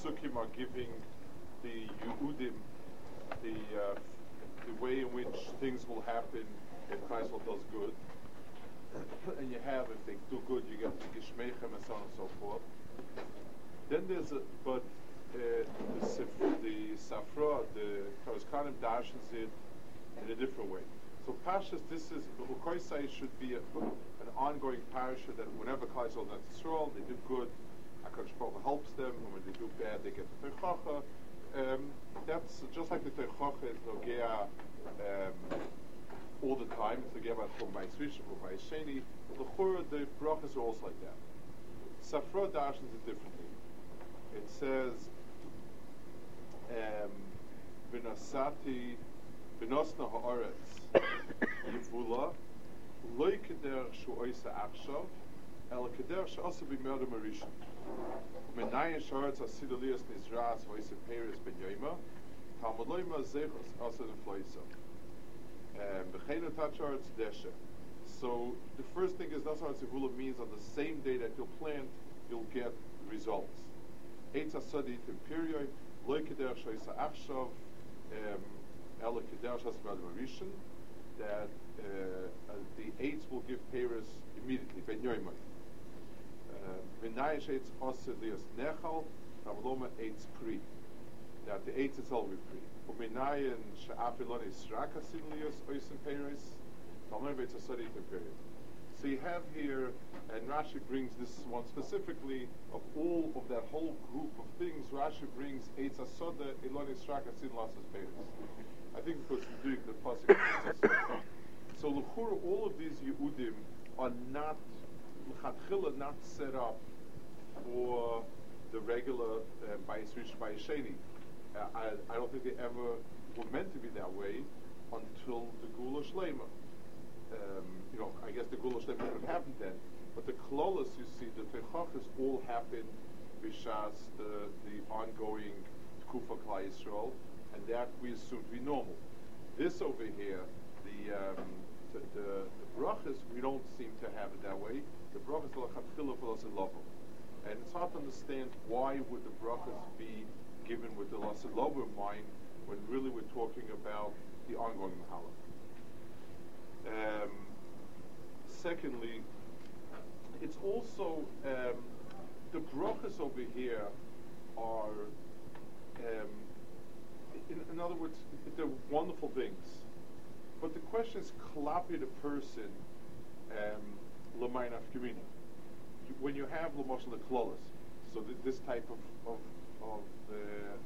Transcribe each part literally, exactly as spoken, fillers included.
psukim are giving the Yehudim the uh, the way in which things will happen if Klaisel does good, and you have if they do good, you get the Gishmeichem and so on and so forth. Then there's a but uh, the Sif- the Safra, the Toras Kohanim dashes it in a different way. So Pashas, this is Ukoisai should be a, an ongoing parasha that whenever Klaisel does Yisrael, they do good. HaKadosh Baruch Hu helps them, and when they do bad, they get the Teichacha. Um, that's just like the Teichacha is Nogea um, all the time. It's Nogea about Chumay Srishim, Chumay Sheni. The Chura, the brachas are also like that. Safra Darshans it differently. It says, V'nasati V'nosna ha'aretz Yivula Loi keder shu'oisa achshav El keder she'asa b'miyada marisha Menayin sh'aretz asidolias nizras v'oisa peiris ben yoima Talmud loima zechos asa nefloisa B'cheinu tacharetz deshe. So the first thing is that's what Zivula means. On the same day that you'll plant, you'll get results. Eitz asadit imperioi Loi keder she'oisa achshav El keder she'asa b'miyada marisha that uh, uh, the eights will give Paris immediately, ben yoimai. V'nayin she'etz osir lias nechal, Ravaloma eights pri. That the eights itself will be pri. U'minayin she'afilon israk asin lias oisin Paris, Talmud v'etz asadi period. So you have here, and Rashi brings this one specifically of all of that whole group of things. Rashi brings eitz asoda ilon israk asin lasas Paris. I think because we're doing the pasuk. So l'chura, all of these Yehudim are not l'chatchila not set up for the regular uh, Bayis Rishon Bayis Sheni. Uh, I, I don't think they ever were meant to be that way until the Gula Shlema. Um, you know, I guess the Gula Shlema would have happened then, but the Klolos, you see, the Teichachas all happened b'shas the the ongoing Tkufa Klal Yisrael. And that we assume to be normal. This over here, the um, the, the, the brachas, we don't seem to have it that way. The brachas are l'chatchila for us in love. And it's hard to understand why would the brachas be given with the loss of love in mind when really we're talking about the ongoing mahala. Um, secondly, it's also um, the brachas over here are. Um, In, in other words, they're wonderful things. But the question is, klapi the person, l'mayin afkamina. When you have l'moshel the klolos, so th- this type of of, of uh,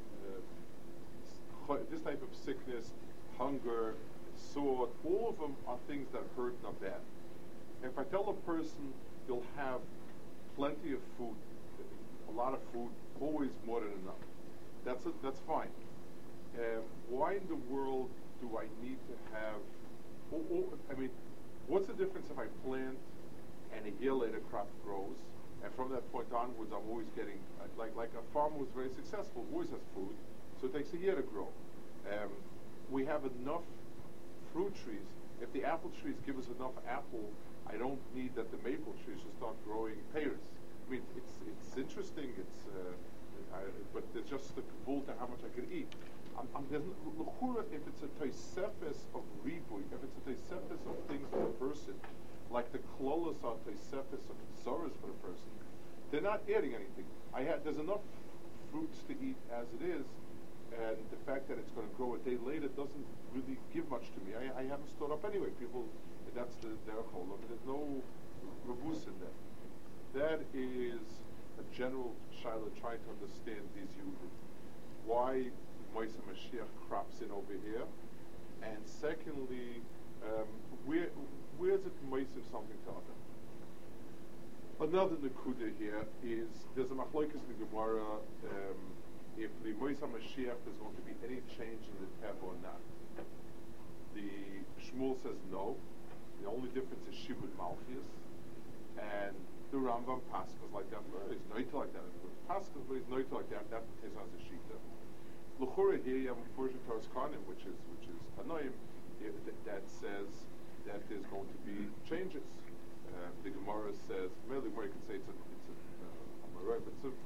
uh, this type of sickness, hunger, sword, all of them are things that hurt, not bad. If I tell a person you'll have plenty of food, a lot of food, always more than enough, that's a, that's fine. Um, why in the world do I need to have? Oh, oh, I mean, what's the difference if I plant and a year later crop grows, and from that point onwards I'm always getting like like a farmer who's very successful always has food, so it takes a year to grow. Um, we have enough fruit trees. If the apple trees give us enough apple, I don't need that the maple trees should start growing pears. I mean, it's it's interesting. It's uh, I, but there's just the kabul to how much I could eat. I'm, I'm, if it's a toisefes of ribuy, if it's a toisefes of things for the person, like the klolos are toisefes of tzoras for the person, they're not adding anything. I had there's enough fruits to eat as it is, and the fact that it's going to grow a day later doesn't really give much to me. I, I haven't stored up anyway. People, that's the, their whole. I mean, there's no rebus in that. That is a general shaila trying to understand these Yehudim. Why Moshe Mashiach crops in over here, and secondly, um, where where is it Moshe something to other? Another nekuda here is there's a machlokes in the Gemara um, if the Moshe Mashiach there's going to be any change in the teva or not. The Shmuel says no. The only difference is Shibud Malchus, and the Rambam Paskas like that. Well, he's noita like that. Paskas, but he's noita like that. That takes on the shita. L'chura here you have a version Toras Kohanim, which is which is Hanoim, that says that there's going to be changes. Uh, the Gemara says, well, the Gemara can say it's a it's a uh, but it's a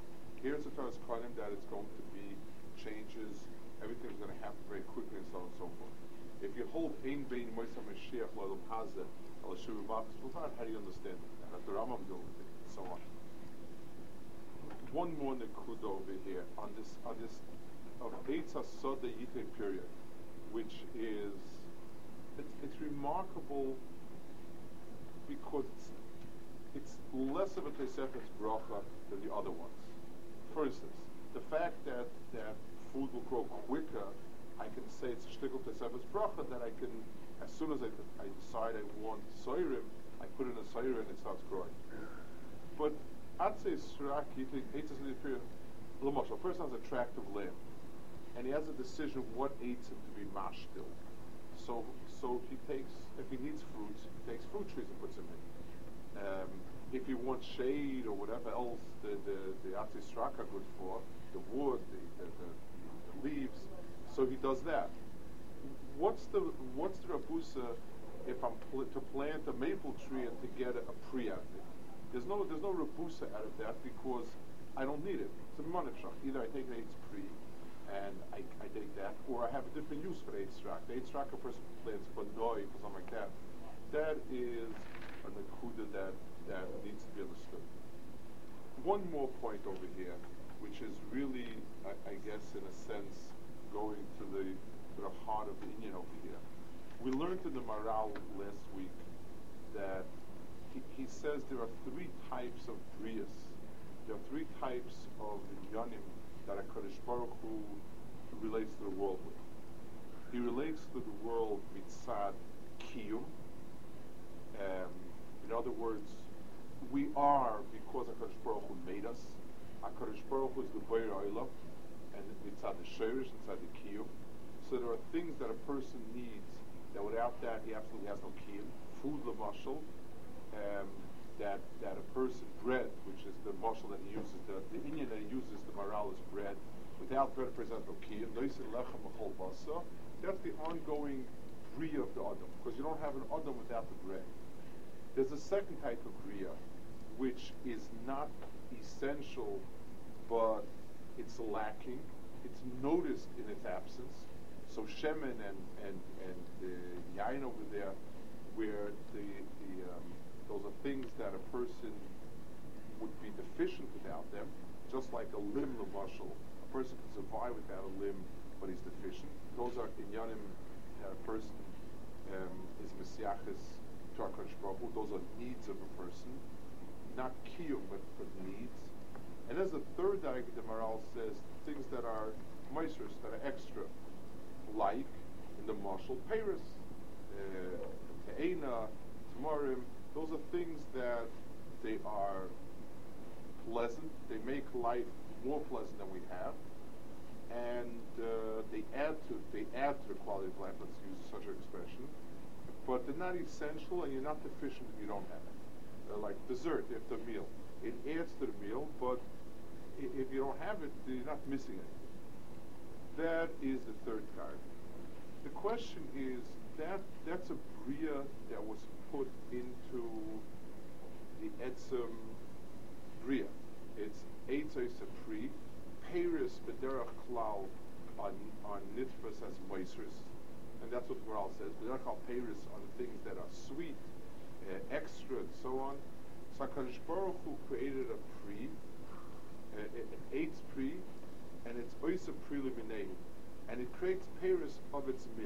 here's the Torah's claim that it's going to be changes, everything's going to happen very quickly, and so on and so forth. If you hold Ein Bein Moisa Mashiach L'Olam Hazeh Al Shuvu Bachas B'Vad, how do you understand that? That's the Rambam deal with it, and so on. One more nekuda over here on this on this of Eitz HaSoda Yitei period, which is it's, it's remarkable because it's it's less of a Tosefes bracha than the other ones. For instance, the fact that that food will grow quicker, I can say it's a shtickle Tosefes bracha that I can, as soon as I, I decide I want soirim, I put in a soirim and it starts growing. But Atzei Srak Yitei Eitz HaSoda period, a person has a tract of land, and he has a decision what eats him to be mashtil. So, so he takes, if he needs fruits, he takes fruit trees and puts them in. Um, if he wants shade or whatever else the the the Atzei Srak are good for, the wood, the the, the the leaves, so he does that. What's the what's the rabusa if I'm pl- to plant a maple tree and to get a, a pre out of it? There's no there's no rabusa out of that because I don't need it. It's a monetron. Either I take an eitz pre and I, I take that, or I have a different use for the eitz rak. The eitz rak a person plants banoi or something like that. That is a nekuda that that needs to be understood. One more point over here, which is really, I, I guess, in a sense, going to the to the heart of the Inyan over here. We learned in the Maral last week that he, he says there are three types of brias. There are three types of inyanim that HaKadosh Baruch Hu relates to the world with. He relates to the world mitzad kiyum. Um, in other words, we are because HaKadosh Baruch Hu made us. HaKadosh Baruch Hu is the Beir Olam, and mitzad the sheirish, mitzad the kiyum. So there are things that a person needs that without that he absolutely has no kiyum. Food, l'mashal, um, that that a person, bread, which is the mashal that he uses, the, the Inyan that he uses, the maral is bread. Without bread, present no kiyum. That's the ongoing bria of the adam, because you don't have an adam without the bread. There's a second type of bria, which is not essential, but it's lacking. It's noticed in its absence. So shemen and and and the yain over there, where the the um, those are things that a person would be deficient without them, just like a limb l'mashal. A person can survive without a limb, but he's deficient. Those are inyanim that a person um, is mesiachis to HaKadosh Baruch Hu. Those are needs of a person, not kiyum, but, but needs. And there's a third diagram the Maral says, things that are meisers, that are extra, like in the mashal, peiros, te'ena, tamarim. Those are things that they are pleasant. They make life more pleasant than we have, and uh, they add to they add to the quality of life. Let's use such an expression. But they're not essential, and you're not deficient if you don't have it. They're like dessert after a meal. It adds to the meal, but i- if you don't have it, you're not missing anything. That is the third card. The question is that that's a bria that was put into the etzem bria. It's eitzos sapri, peiris b'derach klal on on nitfas as moisers, and that's what Maral says. B'derach klal peiris on things that are sweet, uh, extra, and so on. So HaKadosh Baruch Hu created a pri, uh, an eitz pri, and it's oisa pri l'minei, and it creates peiris of its min.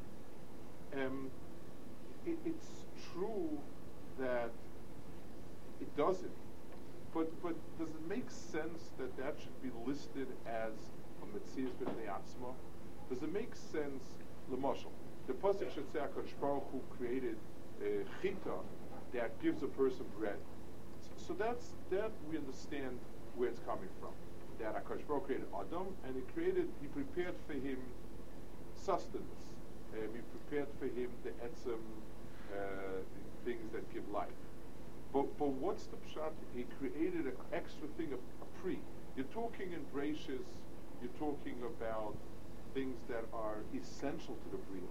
Um, it, it's true that it doesn't, but but does it make sense that that should be listed as a metzias b'nei atzma? Does it make sense? L'mashal, the pasuk should say HaKadosh Baruch Hu created a chita that gives a person bread. So that's that we understand where it's coming from. That HaKadosh Baruch Hu created Adam, and he created, he prepared for him sustenance. Um, he prepared for him the etzem, uh, the things that give life. But but what's the pshat? He created an extra thing, a, a pre. You're talking in bracious, you're talking about things that are essential to the bria.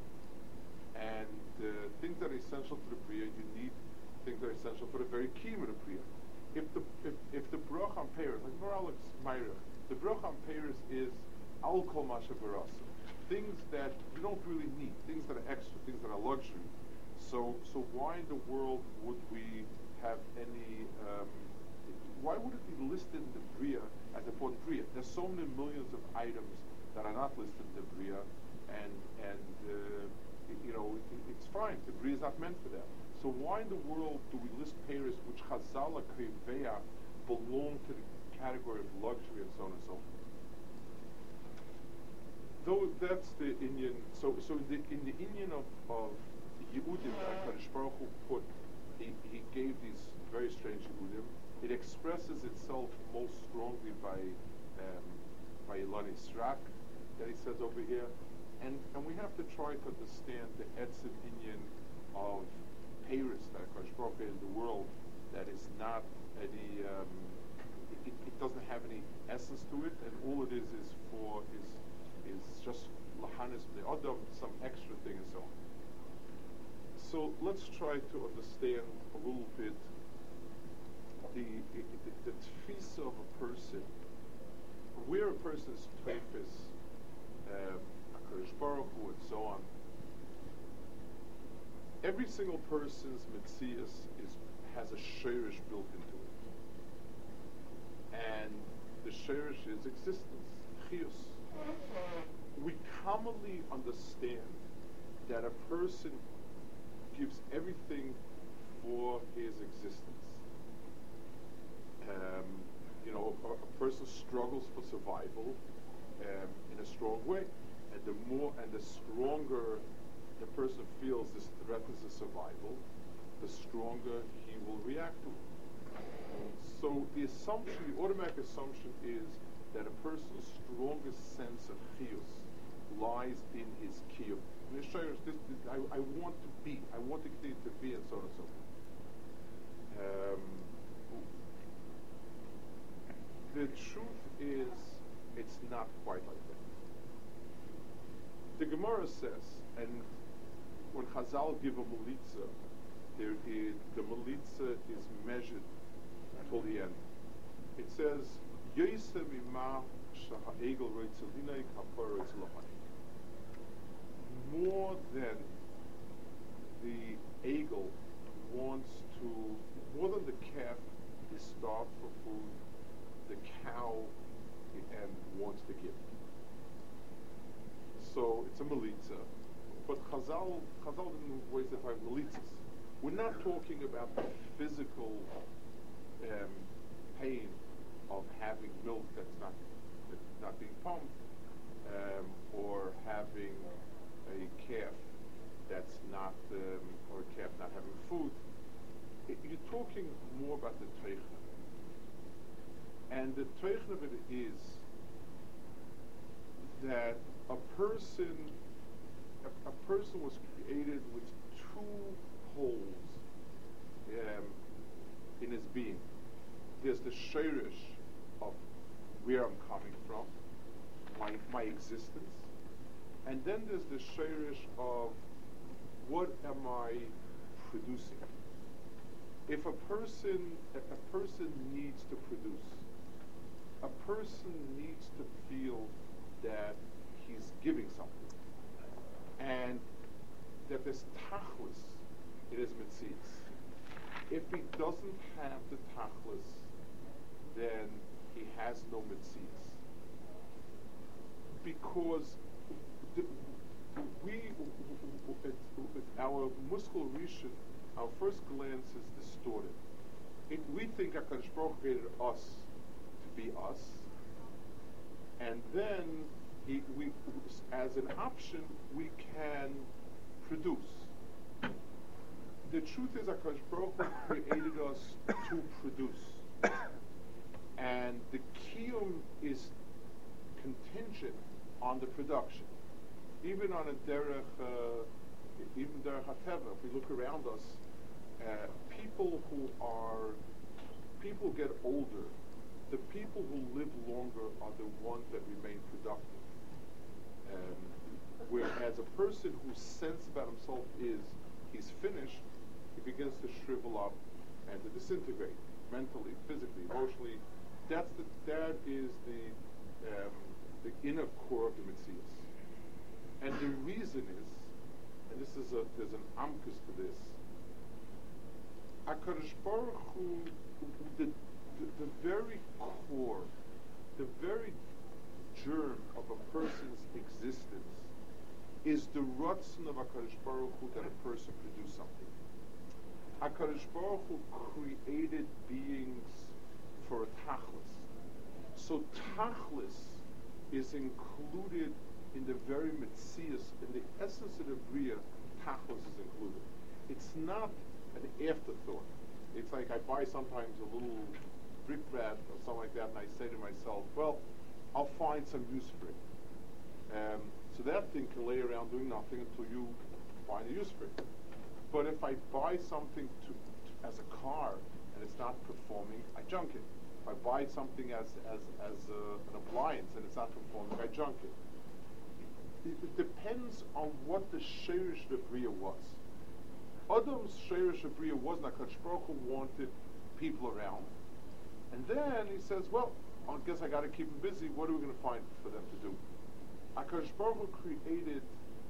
And uh, things that are essential to the bria, you need things that are essential for the very key of the bria. if the if, if the brach on Paris, like Moralex Meirich, the brach on Paris is al kol mashavarasa, things that you don't really need, things that are extra, things that are luxury. So so why in the world would we have any? Um, why would it be listed in the Bria as important Bria? There's so many millions of items that are not listed in the Bria, and and uh, you know it, it's fine. The Bria is not meant for that. So why in the world do we list Paris, which Chazal Kriveya belong to the category of luxury and so on and so forth? Though that's the Indian. So so in the in the Indian of of Yehudim that Kadosh Baruch Hu put, he, he gave these very strange Yehudim. It expresses itself most strongly by um, by Ilani Srak, that he says over here, and and we have to try to understand the etzim Indian of Paris that Kadosh Baruch Hu in the world that is not any. Um, it, it doesn't have any essence to it, and all it is is for is is just lahanis the adam, some extra thing and so on. So let's try to understand a little bit the the, the tfisa of a person, where a person's tefis, um, HaKadosh Baruch Hu, and so on. Every single person's mitzias is has a shirish built into it, and the shirish is existence, chiyus. We commonly understand that a person gives everything for his existence. Um, you know, a, a person struggles for survival um, in a strong way, and the more and the stronger the person feels this threatens his survival, the stronger he will react to it. So the assumption, the automatic assumption is that a person's strongest sense of chiyus lies in his kiyum. And this, this, I, I want to be, I want to continue to be, and so on and so forth. Um, the truth is, it's not quite like that. The Gemara says, and when Chazal give a melitza, there is, the melitza is measured until the end. It says, Yosem ima shaha'egel roitzelinei kapor roitzelachani. More than the egel wants to, more than the calf is starved for food, the cow and wants to give. So it's a melitza, but Chazal, Chazal didn't waste the time melitzas. We're not talking about the physical um, pain of having milk that's not that's not being pumped, um, or having a calf that's not, um, or a calf not having food. It, you're talking more about the teichna. And the teichna of it is that a person, a, a person was created with two poles um, in his being. There's the shirish of where I'm coming from, my my existence, and then there's the shirish of what am I producing. If a person a, a person needs to produce, a person needs to feel that he's giving something, and that there's tachlis in his mitzvahs. If he doesn't have the tachlis, then he has no mitzvahs. Because the, we, our muskul rishon, our first glance is distorted. It, we think HaKadosh Baruch Hu created us to be us, and then he, we, as an option, we can produce. The truth is HaKadosh Baruch Hu created us to produce. And the kiyum is contingent on the production. Even on a derech, uh, even derech hateva, if we look around us, uh, people who are, people get older. The people who live longer are the ones that remain productive. Um, whereas a person whose sense about himself is he's finished, he begins to shrivel up and to disintegrate. mentally, physically, emotionally. That's the, that is the, um, the inner core of the Metzius. And the reason is, and this is a, there's an amkus to this, HaKadosh Baruch Hu, the, the, the very core, the very germ of a person's existence is the rutzon of HaKadosh Baruch Hu that a person produce something. HaKadosh Baruch Hu created beings for a tachlis. So tachlis is included in the very metzius, in the essence of the bria, tachlis is included. It's not an afterthought. It's like I buy sometimes a little brickbat or something like that, and I say to myself, well, I'll find some use for it. Um, so that thing can lay around doing nothing until you find a use for it. But if I buy something to, to, as a car and it's not performing, I junk it. If I buy something as as as a, an appliance and it's not performing, I junk it. It, it depends on what the sheirish of Bria was. Adam's sheirish of Bria was not HaKadosh Baruch Hu wanted people around, and then he says, "Well, I guess I got to keep them busy. What are we going to find for them to do?" HaKadosh Baruch Hu created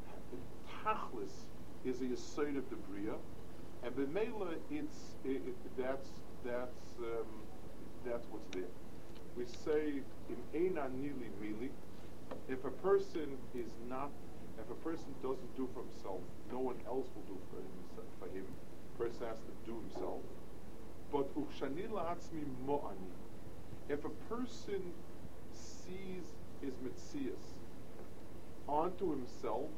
tachlis is a yesod of the bria, and b'meila it's it, it, that's that's um, that's what's there. We say in eina nili mili, if a person is not, if a person doesn't do for himself, no one else will do for him. For him, the person has to do himself. But ukshani la'atzmi mo'ani, if a person sees his metzias onto himself,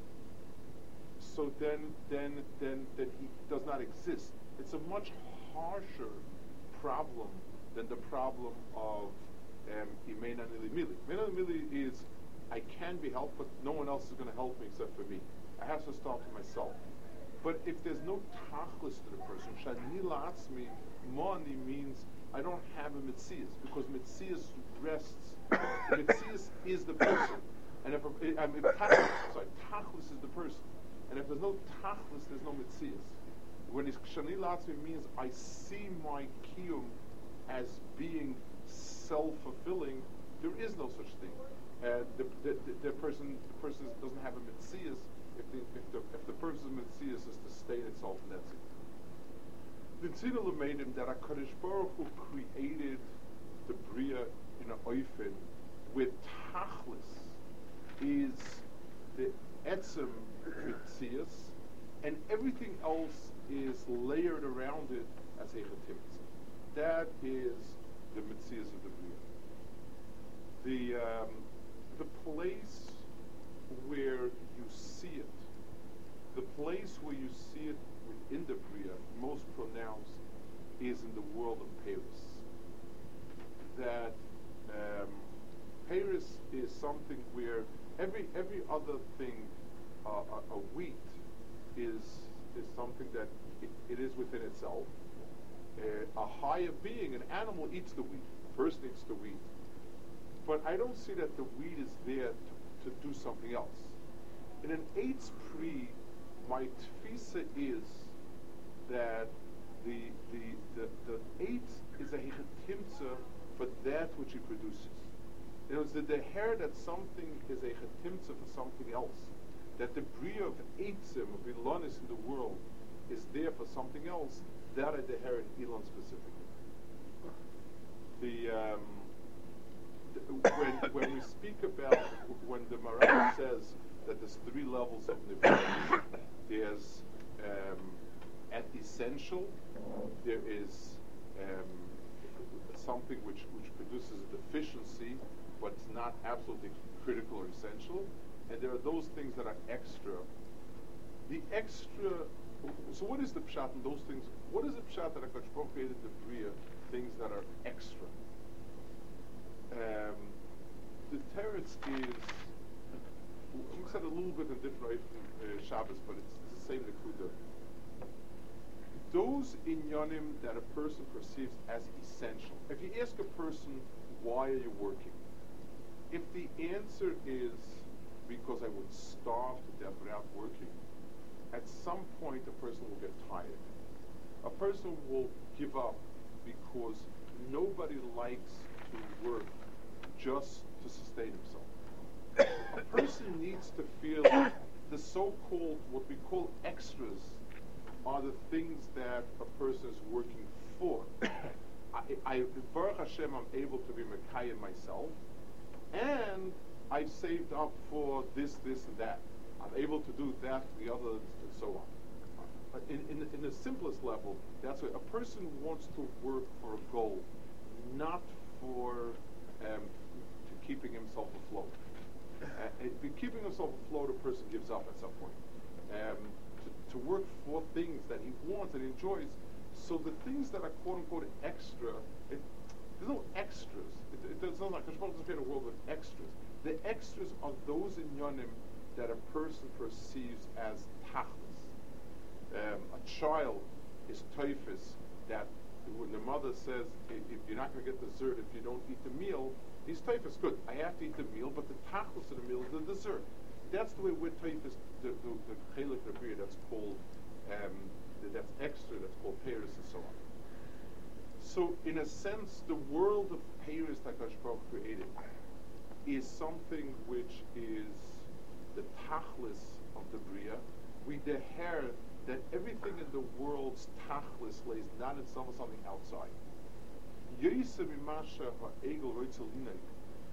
so then, then, then, then he does not exist. It's a much harsher problem than the problem of imena nili mili. Imena nili is I can be helped, but no one else is going to help me except for me. I have to start with myself. But if there's no tachlis to the person, shani la'atzmi mo'ani means I don't have a mitzias, because mitzias rests. Mitzias is the person, and if, a, I mean, tachlis, sorry, tachlis is the person. And if there's no tachlis, there's no mitzias. When it's kshani la'atzmi means I see my kiyum as being self-fulfilling, there is no such thing. And the, the, the, the person the person doesn't have a mitzias if the if the if the person's mitzias is to state itself, and that's it. The Tzidul made him that HaKadosh Baruch Hu created the bria in a oifen with tachlis is the etzem mitzias, and everything else is layered around it as a chetimtza. That is the mitzias of the bria. The um, the place where you see it, the place where you see it within the bria, most pronounced, is in the world of Paris. That um, Paris is something where every every other thing, uh, a, a wheat is is something that it, it is within itself. Uh, a higher being, an animal, eats the wheat. A person eats the wheat. But I don't see that the wheat is there to, to do something else. In an Eitz Pri, my tfisa is that the the the, the Eitz is a chetimtza for that which he produces. It was the deher that something is a chetimtza for something else. That the bria of Eitzim, of Ilonis in the world, is there for something else. That I deher in Elon specifically. The um, When, when we speak about, when the Maral says that there's three levels of Nivra, there's um, at essential, there is um, something which, which produces a deficiency, but it's not absolutely critical or essential, and there are those things that are extra. The extra, so what is the pshat in those things? What is the pshat that HaKadosh Baruch Hu created the bria, things that are extra? Um, the teretz is, we said a little bit in different uh, Shabbos, but it's, it's the same nekuda. Those inyanim that a person perceives as essential. If you ask a person, why are you working? If the answer is because I would starve to death without working, at some point a person will get tired. A person will give up because nobody likes to work just to sustain himself. A person needs to feel the so-called, what we call extras, are the things that a person is working for. I, I, Baruch Hashem, I'm able to be Mekayim myself, and I've saved up for this, this, and that. I'm able to do that, the other, and so on. But in, in, in the simplest level, that's what a person wants to work for a goal, not for um, to keeping himself afloat. Uh, it, keeping himself afloat, a person gives up at some point. Um, to, to work for things that he wants and enjoys. So the things that are quote unquote extra, it, there's no extras. It, it, there's not like Hashemah doesn't create a world of extras. The extras are those inyanim that a person perceives as tachlis. Um, a child is toifus that when the mother says, if, if you're not going to get dessert if you don't eat the meal, he's toifus. Good, I have to eat the meal, but the tachlis of the meal is the dessert. That's the way we're toifus, the the chelik the bria that's called, um, that's extra, that's called peiros and so on. So in a sense, the world of peiros that Hakadosh Baruch Hu created is something which is the tachlis of the bria. We deher that everything in the world's tachlis lays not in some something outside. Yosef imasha ha'egel roitzelinei,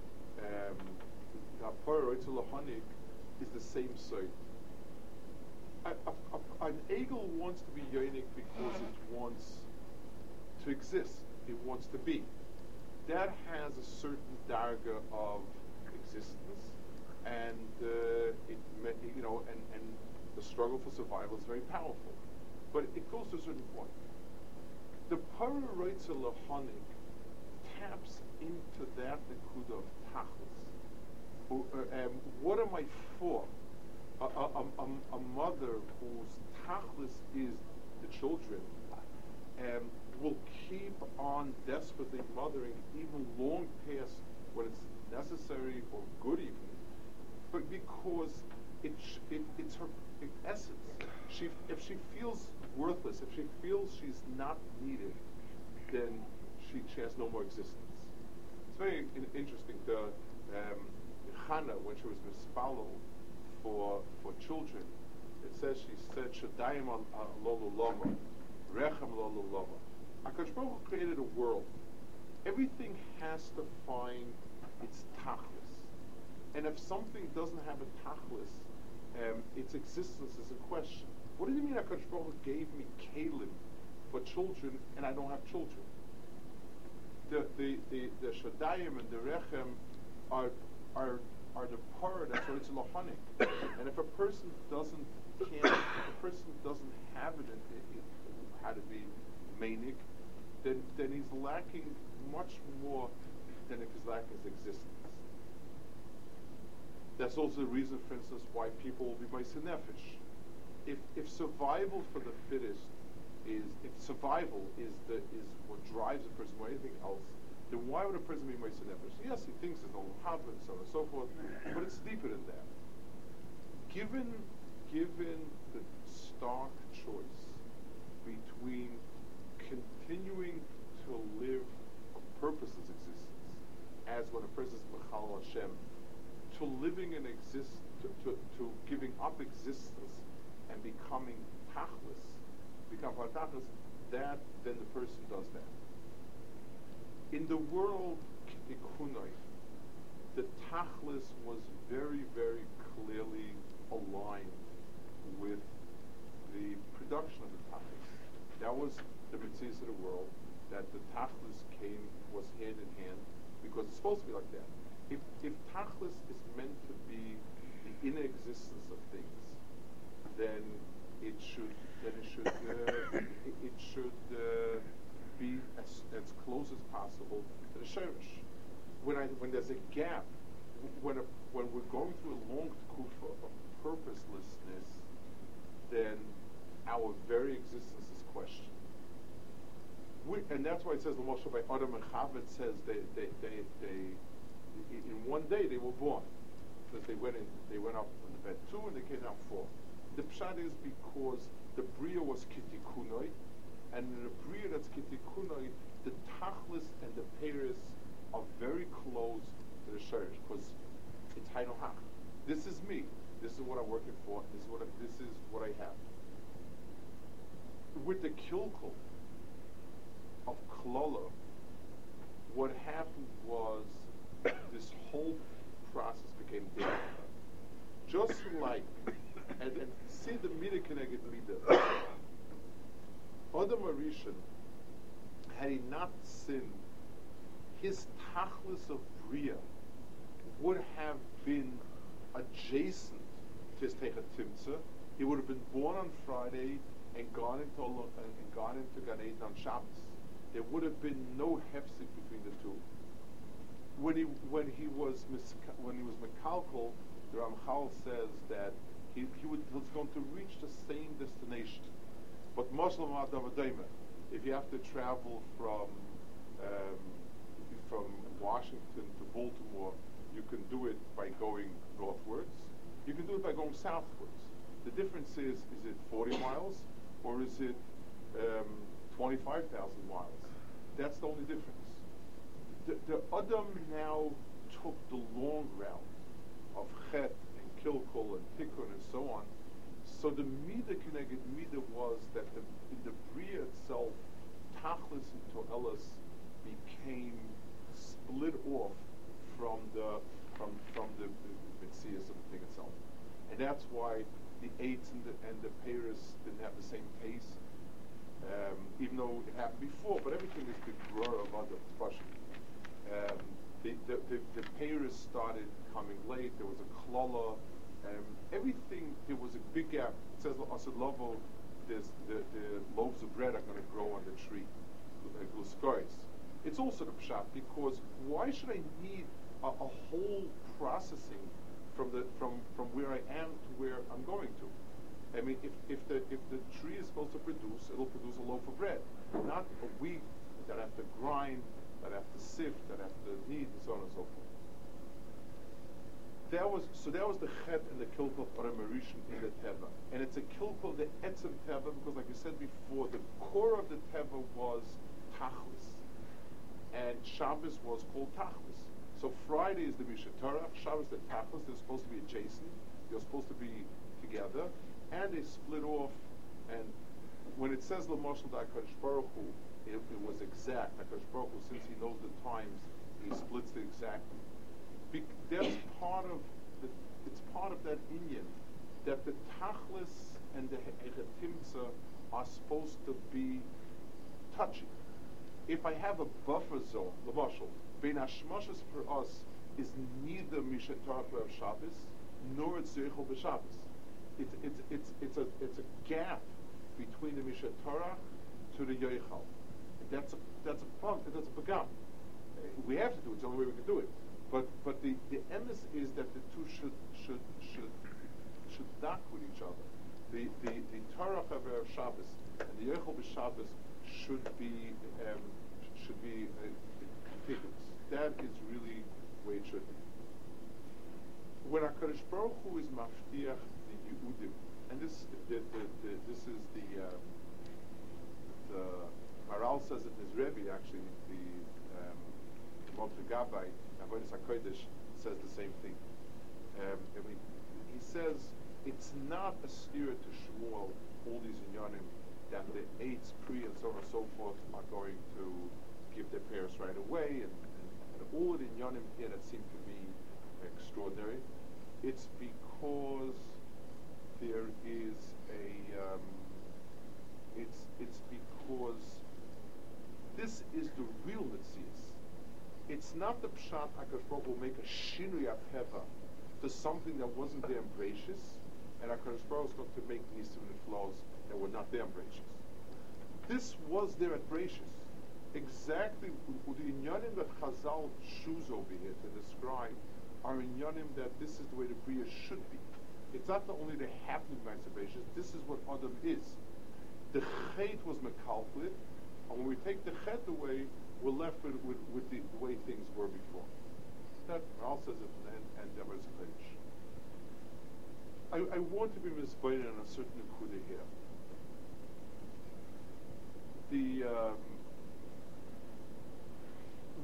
ha'par roitzelahanic is the same side. A, a, a, an egel wants to be yonik because it wants to exist. It wants to be. That has a certain darga of existence, and uh, it, you know, and, and the struggle for survival is very powerful. But it goes to a certain point. The Pararoitza Lahanik taps into that nekuda of tachlis. Uh, um, what am I for? A, a, a, a mother whose tachlis is the children um, will keep on desperately mothering even long past when it's necessary or good even, but because it, it it's her essence. She, if she feels worthless, if she feels she's not needed, then she, she has no more existence. It's very in, interesting. The um, Hannah, when she was mispalo for for children, it says she said Shadayim lolu lama, Rechem lolu lama. Hakadosh Baruch Hu created a world. Everything has to find its tachlis, and if something doesn't have a tachlis, um, its existence is a question. What does it mean Hakadosh Baruch Hu gave me kelim for children and I don't have children? The the the, the Shadayim and the Rechem are are are the par that's what it's lahanik. And if a person doesn't can't, if a person doesn't have it, in, in, in how to be manic, then then he's lacking much more than if he's lacking his existence. That's also the reason, for instance, why people will be ma'aseh nefesh. If if survival for the fittest is if survival is the is what drives a person more than anything else, then why would a person be ma'aseh nefesh? Yes, he thinks there's no happen and so on and so forth, but it's deeper than that. Given given the stark choice between continuing to live a purposeless existence, as when a person is mechal Hashem, to living an exist, to, to, to giving up existence and becoming tachlis, become part tachlis, that then the person does that. In the world ikunai, the tachlis was very, very clearly aligned with the production of the tachlis. That was the mitzvah of the world, that the tachlis came, was hand in hand, because it's supposed to be like that. If if tachlis is meant to be the inner existence of things, then it should then it should uh, it, it should uh, be as as close as possible to the shirish. When I when there's a gap, when a, when we're going through a long tkufa of purposelessness, then our very existence is questioned. We, and that's why it says the Moshe by Adam and Chava says they they they they. In one day they were born, because they went in, they went up on the bed two and they came out four. The pshat is because the bria was kitikunoi, and in the bria that's kitikunoi, the tachlis and the peiris are very close to the shirish because it's hayno hach. This is me. This is what I'm working for. This is what I, this is what I have. With the kilkul of klola, what happened was this whole process became different. Just like, and, and see the mida connected mida. Adam Arishan, had he not sinned, his tachlis of bria would have been adjacent to his Teichat Timtzah. He would have been born on Friday and gone into and, and gone into Gan Eden on Shabbos. There would have been no hefsek between the two. When he when he was mis, when he was Mekalkal, the Ramchal says that he he would, was going to reach the same destination. But Muslim Adavadayma, if you have to travel from um, from Washington to Baltimore, you can do it by going northwards. You can do it by going southwards. The difference is, is it forty miles or is it um, twenty-five thousand miles? That's the only difference. The, the Adam now took the long route of Chet and Kilkul and Tikkun and so on. So the Mida Keneged Mida was that the, in the Bria itself, Tachlis and To'elas became split off from the from from the Mitzias of the thing itself. And that's why the eights and the and the Peiris didn't have the same pace, um, even though it happened before. But everything is the Grura of other Pashut. Um, the the the, the Peiris started coming late. There was a Klala. Um, everything, there was a big gap. It says Asadlovo, there's the the loaves of bread are going to grow on the tree, like gluskois. It's also the pshat because why should I need a, a whole processing from the from from where I am to where I'm going to? I mean, if if the if the tree is supposed to produce, it'll produce a loaf of bread, not a wheat that I have to grind, that I have to sift, that I have to knead, and so on and so forth. That was so. That was the chet and the kilkul of Adam Arishan in the teva, and it's a kilkul the etzem teva because, like you said before, the core of the teva was tachlis, and Shabbos was called tachlis. So Friday is the Mishnah Torah, Shabbos the tachlis. They're supposed to be adjacent. They're supposed to be together, and they split off. And when it says l'moshel da'Hakadosh Baruch Hu, it, it was exact. Hakadosh Baruch Hu, since he knows the times, he splits it exactly. Be- that's part of the, it's part of that inyan that the tachlis and the hechetimtza are supposed to be touching. If I have a buffer zone, the mashal, bein hashmashas for us is neither Mishnah Torah of Shabbos nor it's Zeichel b'Shabbos. It's it's it's it's a it's a gap between the Mishnah Torah to the Yoichal. That's a that's a problem. That's a pagam. We have to do it. It's the only way we can do it. But but the, the emes is that the two should should should should dock with each other. The the the Torah of Shabbos and the Yochel b'Shabbos should be um, should be uh, contiguous. That is really the way it should be. When HaKadosh Baruch Hu is maftiach the Yehudim, and this the, the, the, this is the um, the Maral says it in his Rebbe actually the um, Mordechai Gabbai Avodas HaKodesh says the same thing. Um, I mean, he says it's not a steer to Shmuel, all these inyanim, that the eights, pre, and so on and so forth are going to give their pairs right away, and, and, and all of the inyanim here that seem to be extraordinary. It's because there is a, um, it's it's because this is the real Metzias. It's not the pshat HaKadosh Baruch Hu will make a shinui ateva to something that wasn't there in Bereishis, and HaKadosh Baruch Hu is going to make nisim and flows that were not there in Bereishis. This was there at Bereishis. Exactly, the inyanim that Chazal choose over here to describe are inyanim that this is the way the Bria should be. It's not only the happening by Bereishis, this is what Adam is. The Chet was mekalklit, and when we take the Chet away, we're left with, with, with the, the way things were before. That Ral says it and and Deborah's page. I, I want to be misguided on a certain nekuda here. The um,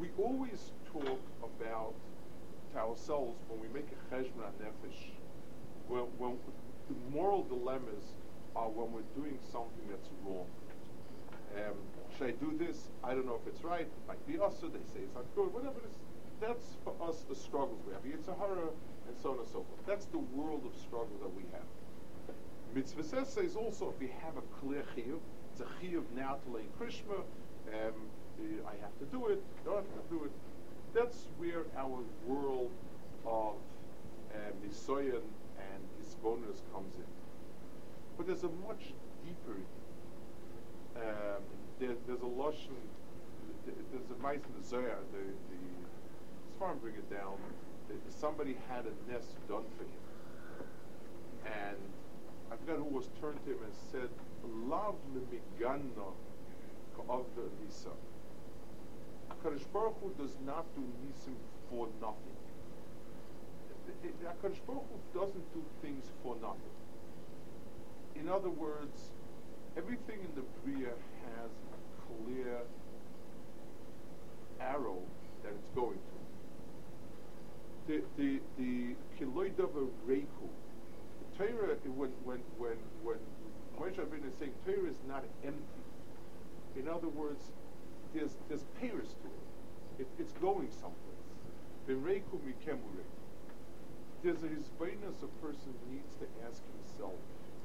we always talk about to ourselves when we make a cheshbon nefesh, when, when the moral dilemmas are when we're doing something that's wrong. Um, should I do this? I don't know if it's right. It might be us, they say it's not good, whatever it is. That's for us the struggles we have. Yitzhahara and so on and so forth. That's the world of struggle that we have. Mitzvah says also if we have a clear chiyuv, it's a chiyuv now to lay krishma, um, I have to do it, don't have to do it. That's where our world of um, nisoyan and hisbonus comes in. But there's a much deeper, um, there, there's a lashon, there's a mice in the Zohar, the, the Sfarim bring it down, that somebody had a nest done for him. And I forgot who was turned to him and said, Lav lemiganna of the Nisa. HaKadosh Baruch Hu does not do Nisim for nothing. HaKadosh Baruch Hu doesn't do things for nothing. In other words, everything in the Bria has a clear arrow that it's going to. The the the Kiloidava Reiku, Torah, when when when when Moshe Rabbeinu is saying Torah is not empty. In other words, there's there's payers to it. it. It's going someplace. V'reiku mikem ureiku. There's a hisbonus a person needs to ask himself.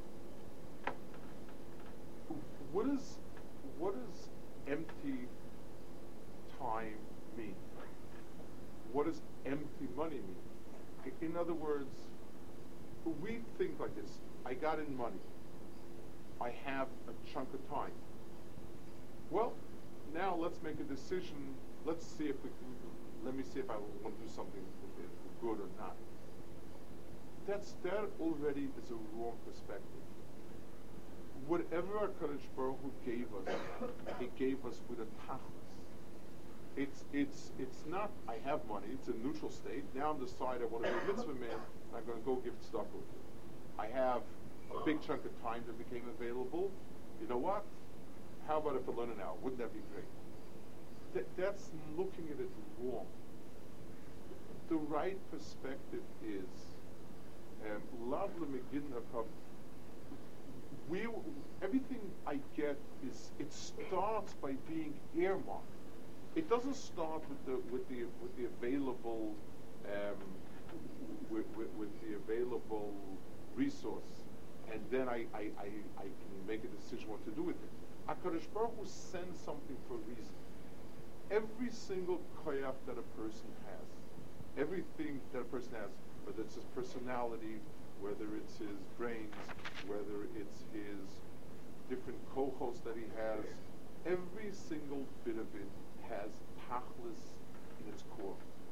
What is what does empty time mean? What does empty money mean? In other words, we think like this. I got in money. I have a chunk of time. Well, now let's make a decision. Let's see if we can, let me see if I want to do something good or not. That's, that already is a wrong perspective. Whatever our HaKadosh Baruch Hu gave us, He gave us with a tachlis. It's it's it's not I have money. It's a neutral state. Now I'm decided I want to be a mitzvah man. I'm going to go give tzedakah with it. I have a big chunk of time that became available. You know what? How about if I learn it now? Wouldn't that be great? Th- that's looking at it wrong. The right perspective is lav lemegidna. We everything I get is it starts by being earmarked. It doesn't start with the with the with the available um, with, with, with the available resource, and then I, I, I, I can make a decision what to do with it. HaKadosh Baruch Hu sends something for a reason. Every single koyach that a person has, everything that a person has, whether it's his personality, whether it's his brains, whether it's his different kohos that he has, every single bit of it has tachlis in its core.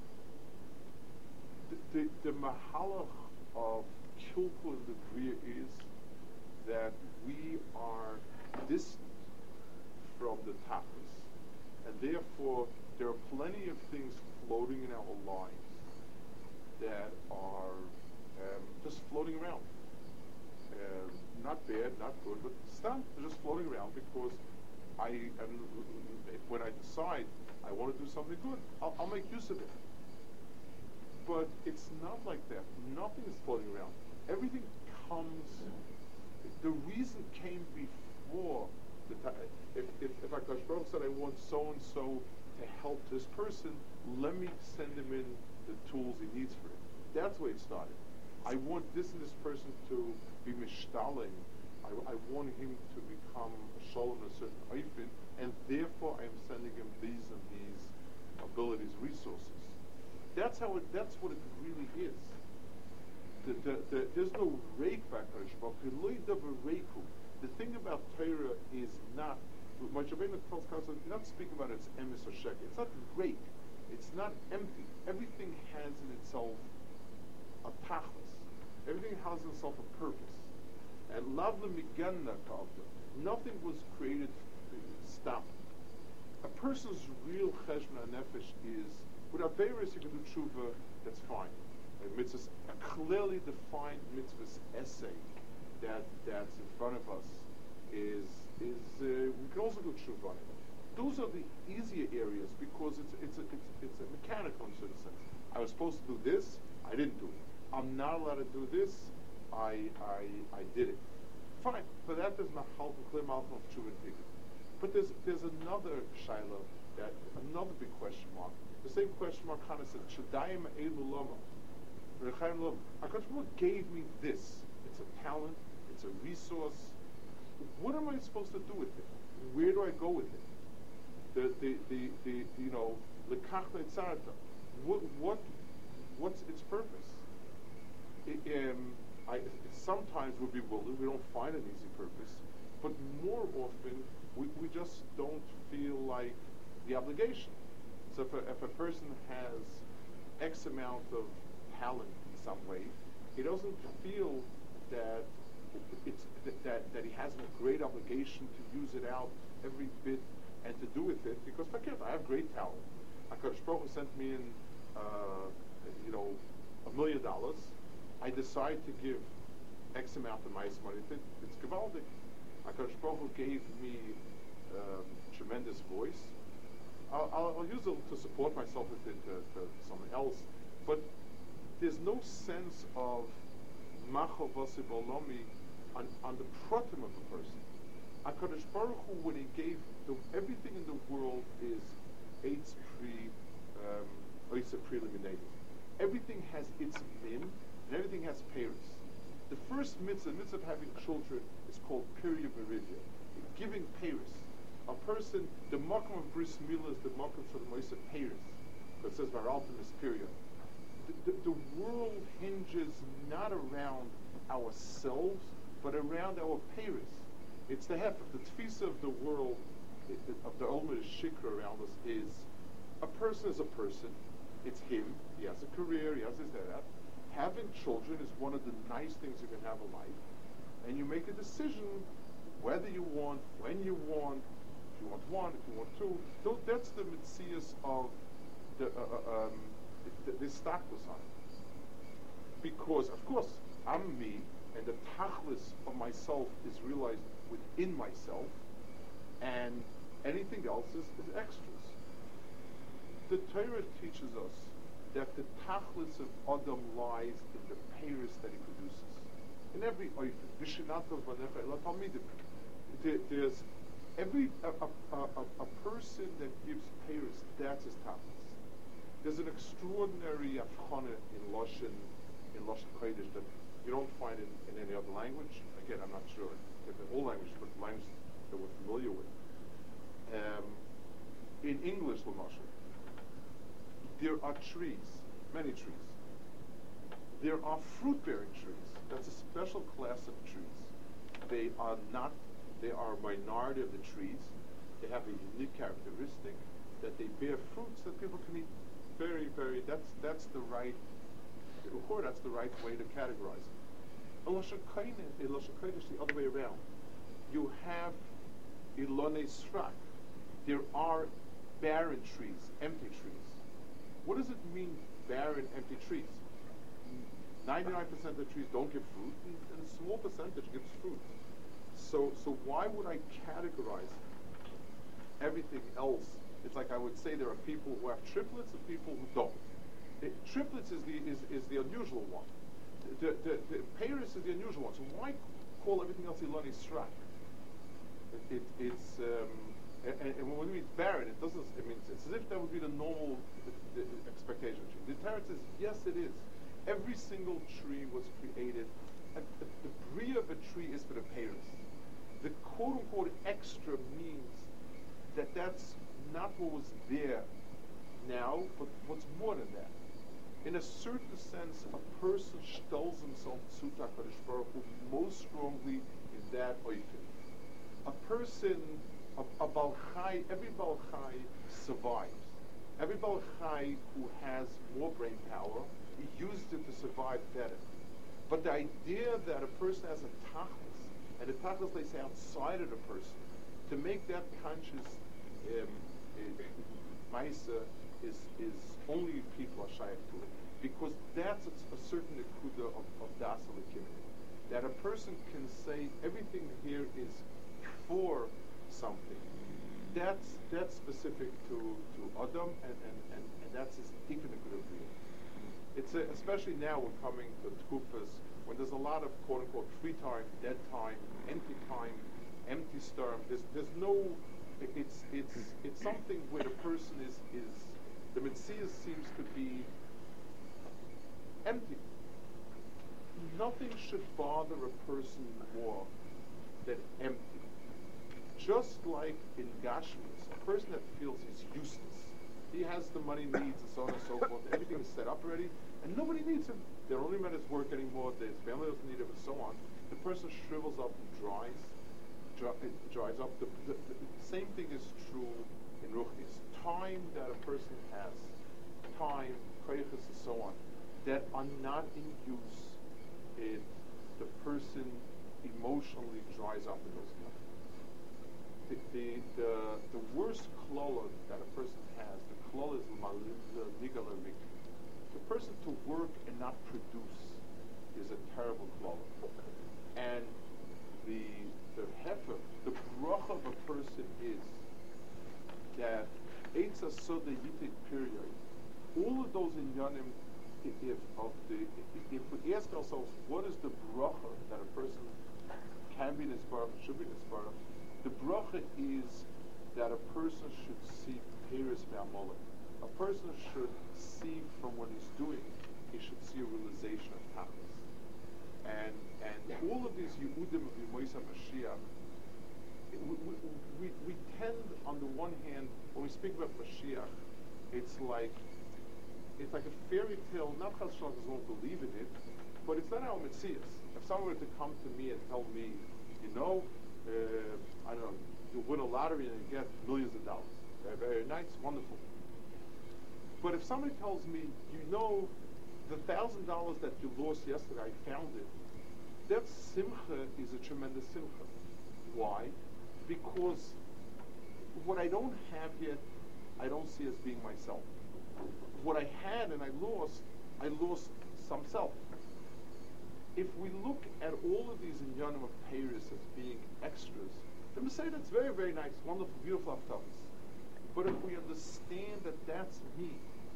The, the, the mahalach of kilkul in the Bria is that we are distant from the tachlis, and therefore there are plenty of things floating in our lives that are um, just floating around. Uh, not bad, not good, but still, they're just floating around because I am, when I decide I want to do something good, I'll, I'll make use of it. But it's not like that. Nothing is floating around. Everything comes. The reason came before. The ta- if if if HaKadosh Baruch said I want so and so to help this person, let me send him in the tools he needs for it. That's where it started. I want this and this person to be mishtalim. I, I want him to become a shalom, a certain oifin, and therefore I'm sending him these and these abilities, resources. That's how it. That's what it really is. The, the, the, there's no reik b'HaKadosh Baruch Hu. The thing about Torah is not. Moshe Rabbeinu tells constantly not speak about its emes or sheker. It's not reik. It's not empty. Everything has in itself a tachlis. Everything has in itself a purpose. And lav lemiganna kavda. Nothing was created to stop. A person's real cheshbon nefesh is, with Averis you can do tshuva, that's fine. A mitzvah's a clearly defined mitzvah's essay that that's in front of us is is uh, we can also do tshuva on it. those are the easier areas because it's it's a, it's it's a mechanical in a certain sense. I was supposed to do this, I didn't do it. I'm not allowed to do this, I I I did it. Fine, but that does not help clear mouth of true and figure. But there's there's another shaila, that another big question mark. The same question mark kind of said, Shadayim Elu Lama. HaKadosh gave me this. It's a talent, it's a resource. What am I supposed to do with it? Where do I go with it? The the the, the you know, Lekach Leitzarata. What what what's its purpose? It, um, I, sometimes we're bewildered, we don't find an easy purpose, but more often we, we just don't feel like the obligation. So if a, if a person has X amount of talent in some way, he doesn't feel that it's that, that he has a great obligation to use it out every bit and to do with it, because forget, I have great talent. HaKadosh Baruch Hu sent me in, uh, you know, a million dollars. I decide to give X amount of my money. It, it's gewaldig. HaKadosh Baruch Hu gave me um, tremendous voice. I'll, I'll, I'll use it to support myself with it to, to someone else, but there's no sense of machovasi bolomi on, on the pratim of a person. HaKadosh Baruch Hu, when he gave the, everything in the world is eitz pre, um, oisa preliminated. Everything has its min, and everything has peiros. The first mitzvah, the mitzvah of having children, is called period meridia, giving peiros. A person, the makom of bris milah is the makom for the moisa peiros, because it says varaltim is period. The, the, the world hinges not around ourselves, but around our peiros. It's the hefek. The tfisa of the world, it, it, of the ultimate shikra around us, is a person is a person. It's him. He has a career. He has this, that, that. Having children is one of the nice things you can have in life, and you make a decision whether you want, when you want, if you want one, if you want two. So that's the mitzias of the uh, um, the, the status on it. Because of course I'm me, and the tachlis of myself is realized within myself, and anything else is, is extras. The Torah teaches us that the tachlis of Adam lies in the peiros that he produces. In every oifin, vishinatov vanecha ela talmidim. There's every a, a, a, a person that gives peiros, that's his tachlis. There's an extraordinary afchana in Lashon, in Lashon Kodesh that you don't find in, in any other language. Again, I'm not sure if in all languages, but languages that we're familiar with. Um, in English, Lashon, there are trees, many trees. There are fruit-bearing trees. That's a special class of trees. They are not, they are a minority of the trees. They have a unique characteristic that they bear fruits that people can eat. Very, very, that's that's the right, that's the right way to categorize it. In Lashon Kodesh, the other way around. You have Ilonei Srak. There are barren trees, empty trees. What does it mean, barren, empty trees? ninety-nine percent of the trees don't give fruit, and, and a small percentage gives fruit. So, so why would I categorize everything else? It's like I would say there are people who have triplets and people who don't. It, triplets is the is, is the unusual one. The, the, the peiros is the unusual one. So why call everything else Iloni Strak? It, it, it's um, and, and when we mean barren, it doesn't. I mean, it's as if that would be the normal the, the expectation. The Torah says yes, it is. Every single tree was created. And the, the bria of a tree is for the peiros. The quote unquote extra means that that's not what was there now, but what's more than that. In a certain sense, a person shtels himself to HaKadosh Baruch Hu most strongly in that oifin. A person, a, a Balchai, every Balchai survives. Every Balchai who has more brain power, he used it to survive better. But the idea that a person has a tachlis, and the tachlis they say outside of the person, to make that conscious um, Maisa is is only people are shy to it, because that's a, a certain nekuda of, of das alikimini, that a person can say everything here is for something, that's that's specific to, to Adam, and, and, and, and that's his even a good real. It's a, especially now we're coming to Tkufas when there's a lot of quote unquote free time, dead time, empty time, empty sturm. There's there's no it- it's it's it's something where the person is is the Metzias seems to be empty. Nothing should bother a person more than empty. Just like in Gashmis, a person that feels he's useless, he has the money needs and so on and so forth, everything is set up already, and nobody needs him. They don't even at his work anymore, his family doesn't need him, and so on. The person shrivels up and dries, dri- it dries up. The, the, the same thing is true in Ruchnis. Time that a person has, time, koiches, and so on, that are not in use, it, the person emotionally dries up in those times. The, the, the, the worst klola that a person has, the klola is the nigalarik. The person to work and not produce is a terrible klola. And the the heifer, the bracha of a person is that Eitza Soda Yitik period, all of those inyanim, if of the if, if we ask ourselves what is the bracha that a person can be nisbarach, should be nisbarach, the bracha is that a person should see Peres Me'amolik. A person should see from what he's doing, he should see a realization of Tachlis. And and all of these Yehudim of Yemoisa Mashiach, we, we, we, we tend, on the one hand, when we speak about Mashiach, it's like it's like a fairy tale. Not Chas Shalom won't believe in it, but it's not our Metzias. If someone were to come to me and tell me, you know, uh, I don't know, you win a lottery and you get millions of dollars. Very, very nice, wonderful. But if somebody tells me, you know, the thousand dollars that you lost yesterday, I found it, that simcha is a tremendous simcha. Why? Because what I don't have yet, I don't see as being myself. What I had and I lost, I lost some self. If we look at all of these inyanim of Paris as being extras, then we say that's very, very nice, wonderful, beautiful aftavas. But if we understand that that's me,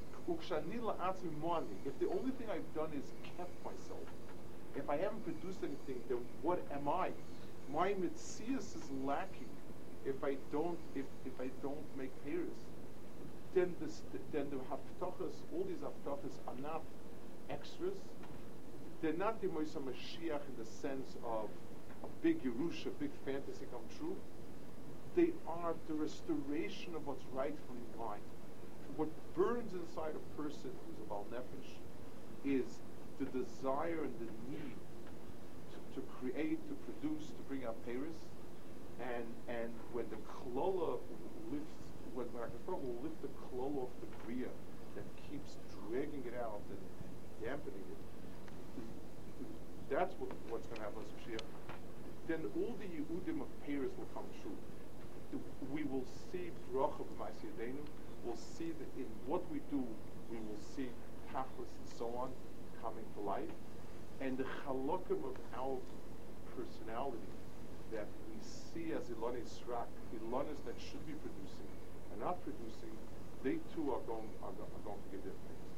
if the only thing I've done is kept myself, if I haven't produced anything, then what am I? My mitzias is lacking if I don't if, if I don't make Paris. Then this then the haftachas, all these haftachas are not extras. They're not the Moisa Mashiach in the sense of a big Yerusha, big fantasy come true. They are the restoration of what's rightfully mine. What burns inside a person who's a Baal Nefesh is the desire and the need to, to create, to produce, to bring out Paris. And and when the klola lifts, when Hakadosh will lift the klola off the kriya that keeps dragging it out and, and dampening it, that's what, what's going to happen with Mashiach. Then all the Yehudim of Paris will come true. We will see bracha b'ma'aseh. We'll see that in what we do, we will see tachlis and so on coming to life. And the chalokim of our personality that we see as Ilonis Rak, Ilonis that should be producing and not producing, they too are going, are, go- are going to give their things.